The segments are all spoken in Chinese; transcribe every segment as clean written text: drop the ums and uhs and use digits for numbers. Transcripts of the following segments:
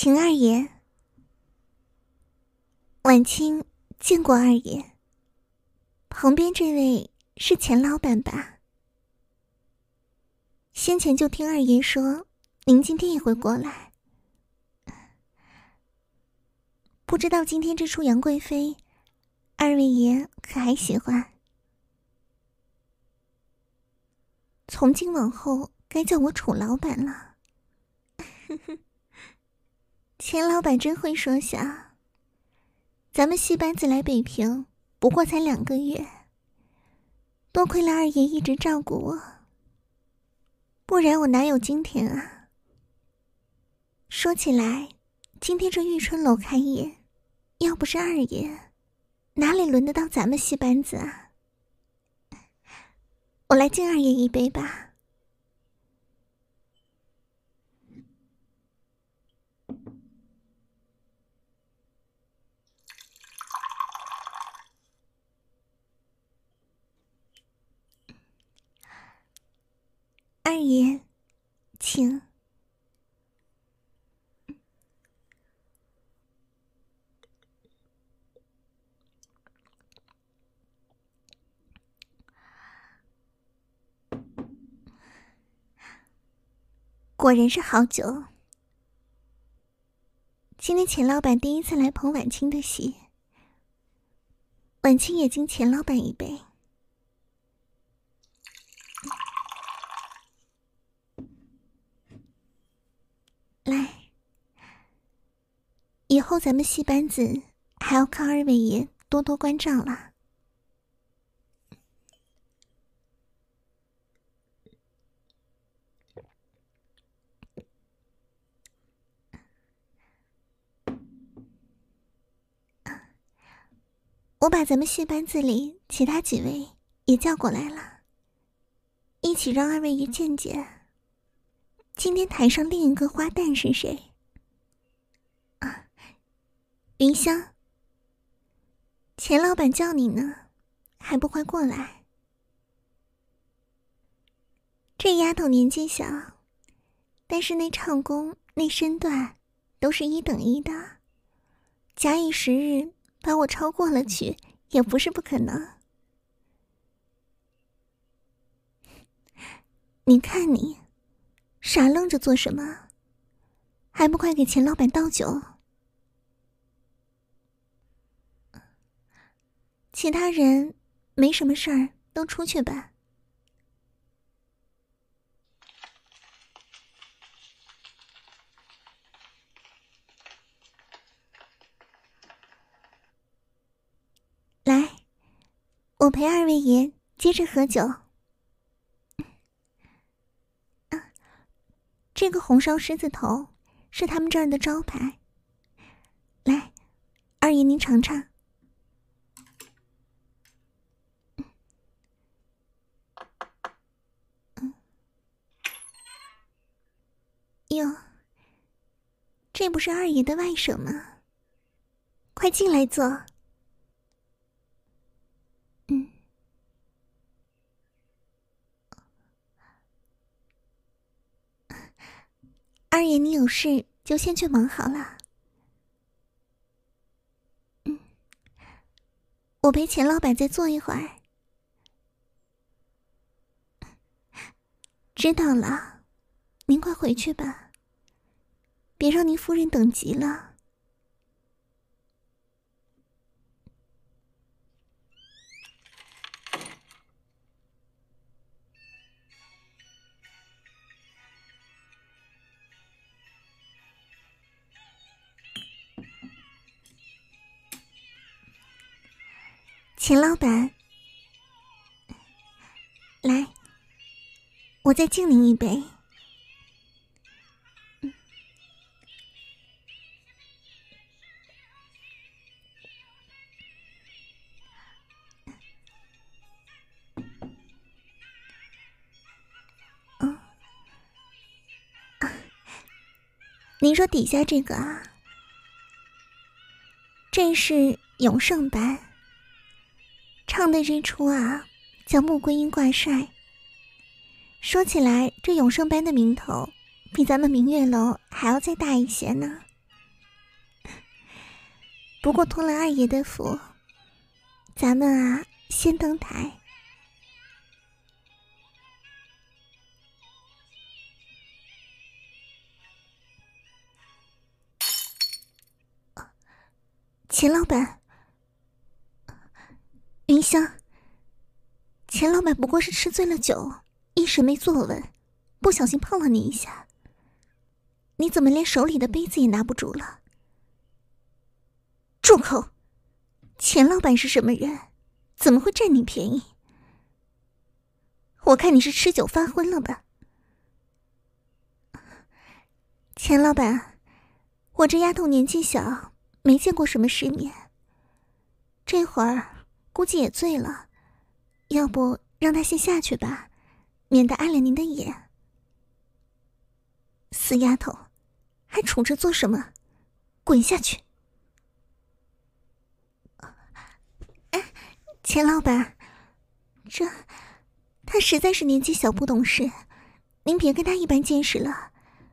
秦二爷。晚清见过二爷。旁边这位是钱老板吧？先前就听二爷说您今天也会过来，不知道今天这出杨贵妃二位爷可还喜欢？从今往后该叫我楚老板了。钱老板真会说笑。咱们戏班子来北平不过才2个月，多亏了二爷一直照顾我，不然我哪有今天啊。说起来，今天这玉春楼开业，要不是二爷，哪里轮得到咱们戏班子啊？我来敬二爷一杯吧。二爷，请。果然是好酒。今天钱老板第一次来捧晚清的戏，晚清也敬钱老板一杯。来，以后咱们戏班子还要靠二位爷多多关照了。我把咱们戏班子里其他几位也叫过来了，一起让二位爷见见今天台上另一个花旦是谁。啊，云香，钱老板叫你呢，还不快过来？这丫头年纪小，但是那唱功那身段都是1等1的，假以时日把我超过了去也不是不可能。你看你傻愣着做什么？还不快给钱老板倒酒？其他人没什么事儿，都出去吧。来，我陪二位爷接着喝酒。这个红烧狮子头是他们这儿的招牌。来，二爷您尝尝。哟，这不是二爷的外甥吗？快进来坐。二爷你有事就先去忙好了。我陪钱老板再坐一会儿。知道了，您快回去吧，别让您夫人等急了。钱老板，来，我再敬您一杯。您说底下这个啊，这是永盛班唱的这出啊，叫《穆桂英挂帅》。说起来，这永盛班的名头比咱们明月楼还要再大一些呢。 不过托了二爷的福，咱们啊先登台。钱老板，云香，钱老板不过是吃醉了酒，一时没坐稳，不小心碰了你一下。你怎么连手里的杯子也拿不住了？住口！钱老板是什么人？怎么会占你便宜？我看你是吃酒发昏了吧？钱老板，我这丫头年纪小，没见过什么世面，这会儿估计也醉了，要不让她先下去吧，免得碍了您的眼。死丫头，还杵着做什么？滚下去！哎，钱老板，他实在是年纪小不懂事，您别跟他一般见识了。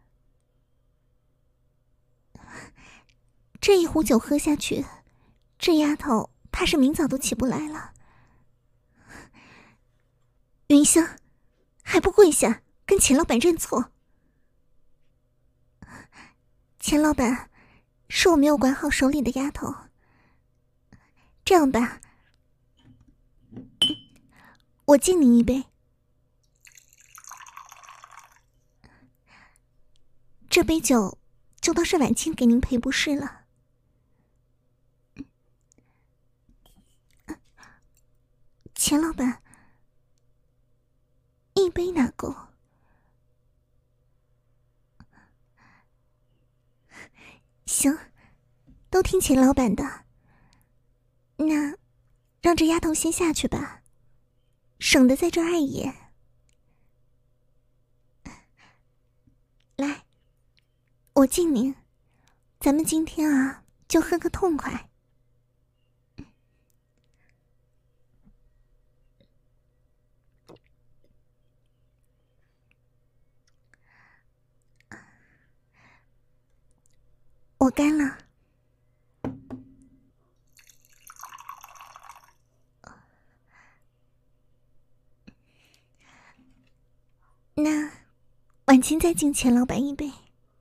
这一壶酒喝下去，这丫头怕是明早都起不来了。云香，还不跪下跟钱老板认错？钱老板，是我没有管好手里的丫头。这样吧，我敬您一杯。这杯酒就当是婉清给您赔不是了。钱老板，一杯哪够？行，都听钱老板的。那让这丫头先下去吧，省得在这碍眼。来，我敬您，咱们今天啊就喝个痛快。我干了。那婉清再敬钱老板一杯。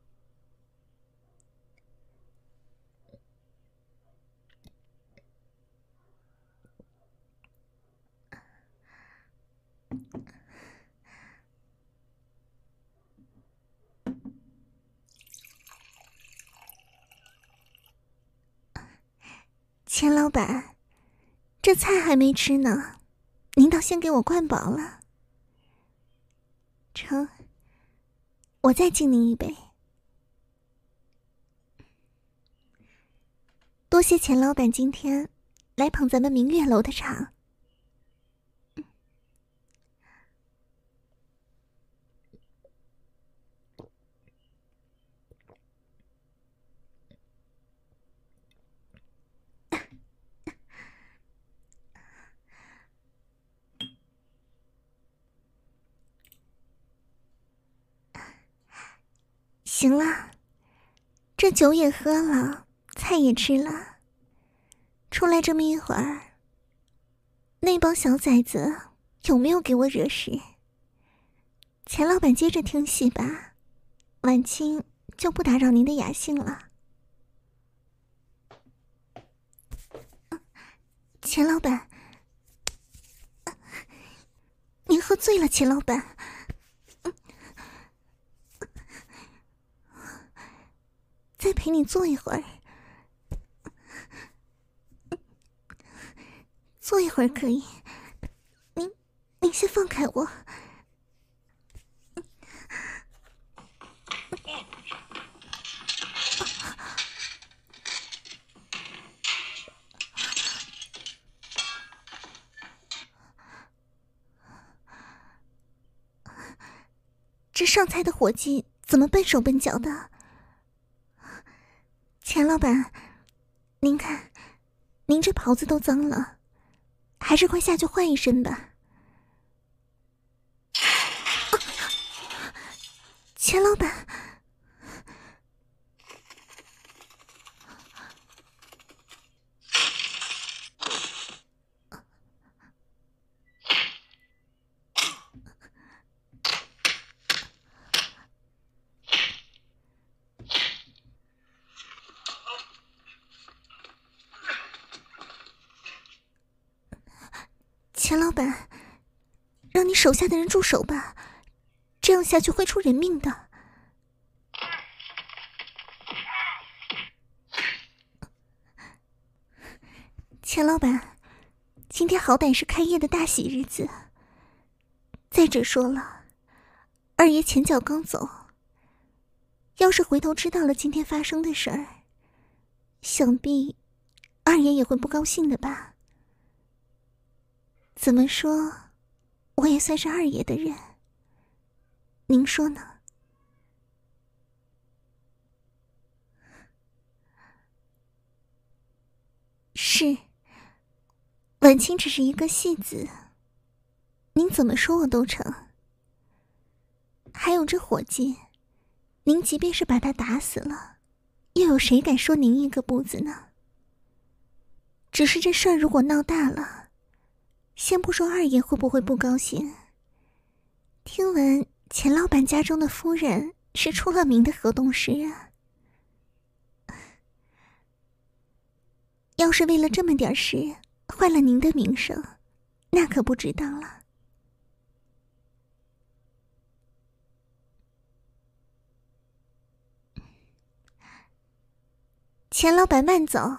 钱老板，这菜还没吃呢，您倒先给我灌饱了。成，我再敬您一杯。多谢钱老板今天来捧咱们明月楼的场。行了，这酒也喝了，菜也吃了，出来这么一会儿，那帮小崽子有没有给我惹事？钱老板接着听戏吧，婉清就不打扰您的雅兴了。钱老板，您喝醉了，钱老板。再陪你坐一会儿，坐一会儿可以。您先放开我。这上菜的伙计怎么笨手笨脚的？钱老板，您看，您这袍子都脏了，还是快下去换一身吧。钱老板， 钱老板，让你手下的人住手吧，这样下去会出人命的。钱老板，今天好歹是开业的大喜日子。再者说了，二爷前脚刚走，要是回头知道了今天发生的事儿，想必二爷也会不高兴的吧。怎么说，我也算是二爷的人，您说呢？是，婉清只是一个戏子，您怎么说我都成。还有这伙计，您即便是把他打死了，又有谁敢说您一个不字呢？只是这事儿如果闹大了，先不说二爷会不会不高兴，听闻钱老板家中的夫人是出了名的河东狮啊。要是为了这么点事坏了您的名声，那可不知道了。钱老板慢走。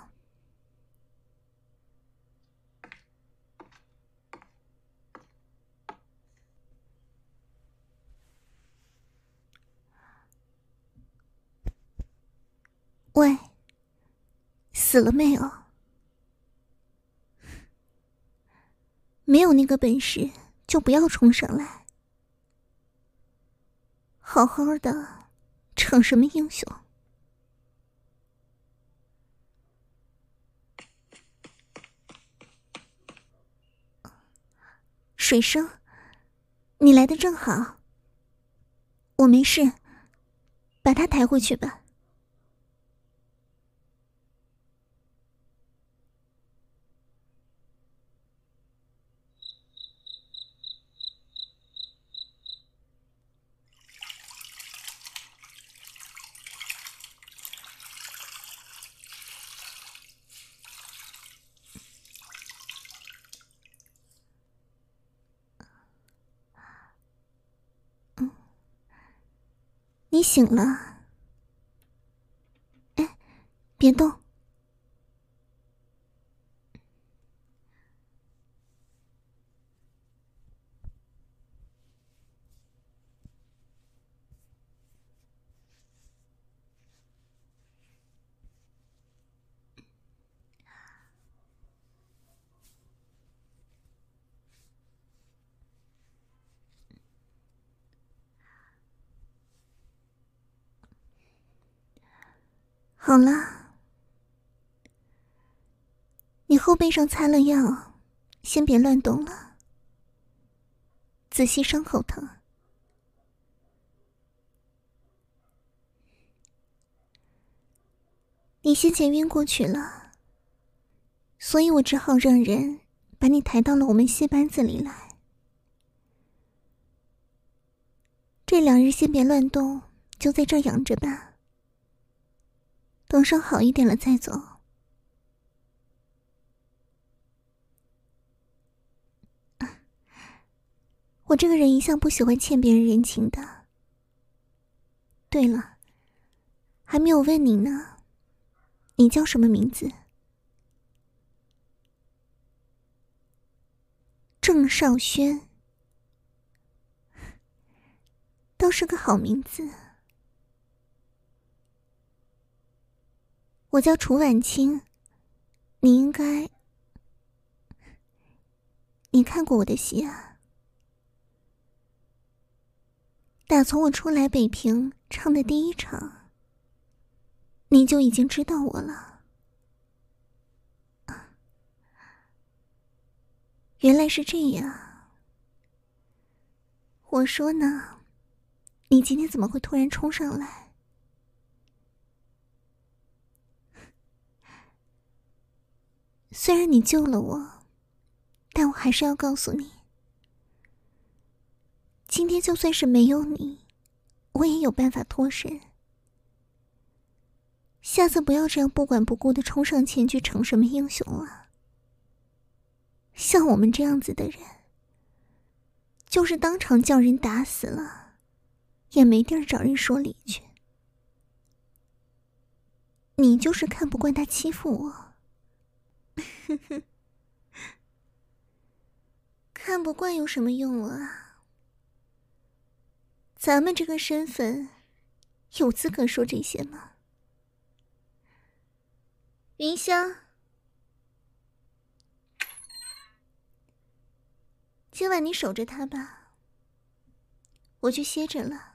喂，死了没有？没有那个本事就不要冲上来，好好的逞什么英雄？水生，你来的正好。我没事，把他抬回去吧。你醒了。哎，别动。好了，你后背上擦了药，先别乱动了，仔细伤口疼。你先前晕过去了，所以我只好让人把你抬到了我们戏班子里来。这2日先别乱动，就在这儿养着吧。等伤好一点了再走。我这个人一向不喜欢欠别人人情的。对了，还没有问你呢，你叫什么名字？郑少轩，倒是个好名字。我叫楚婉清，你应该……你看过我的戏啊？打从我初来北平唱的第1场，你就已经知道我了。原来是这样。我说呢，你今天怎么会突然冲上来？虽然你救了我，但我还是要告诉你，今天就算是没有你，我也有办法脱身。下次不要这样不管不顾的冲上前去逞什么英雄了。 像我们这样子的人，就是当场叫人打死了，也没地儿找人说理去。你就是看不惯他欺负我。看不惯有什么用啊？咱们这个身份，有资格说这些吗？云香，今晚你守着他吧，我去歇着了。